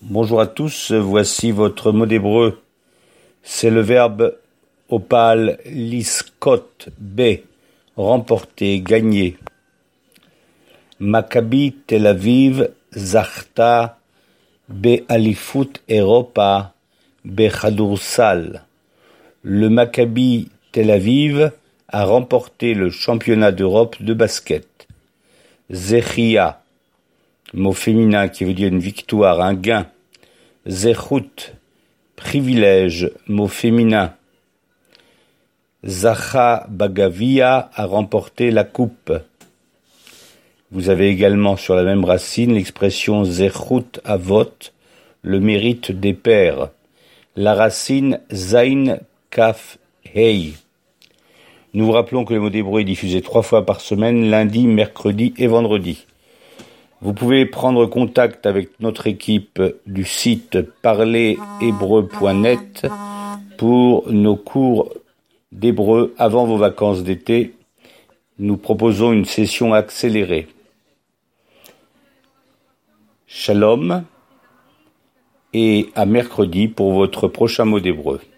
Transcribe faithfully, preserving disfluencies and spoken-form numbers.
Bonjour à tous, voici votre mot d'hébreu. C'est le verbe opal liskot, B, remporter, gagner. Maccabi Tel Aviv zachta be'alifut Europa bechadursal. Le Maccabi Tel Aviv a remporté le championnat d'Europe de basket. Zechia, mot féminin qui veut dire une victoire, un gain. Zechut, privilège, mot féminin. Zacha Bagavia a remporté la coupe. Vous avez également sur la même racine l'expression Zechut Avot, le mérite des pères. La racine Zain Kaf Hei. Nous vous rappelons que le mot d'hébreu est diffusé trois fois par semaine, lundi, mercredi et vendredi. Vous pouvez prendre contact avec notre équipe du site parler hébreu point net pour nos cours d'hébreu avant vos vacances d'été. Nous proposons une session accélérée. Shalom et à mercredi pour votre prochain mot d'hébreu.